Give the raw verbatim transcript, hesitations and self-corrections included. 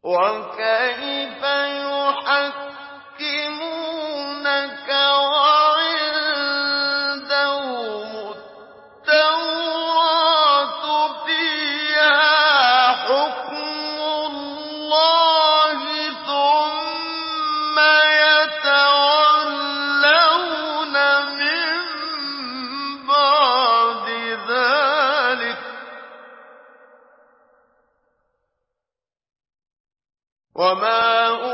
وَكَيْفَ يُحَكِّمُونَكَ وَعِندَهُمُ التَّوْرَاةُ فِيهَا حُكْمُ اللَّهِ ثُمَّ يَتَوَلَّوْنَ مِن بَعْدِ ذَٰلِكَ ۚ وَمَا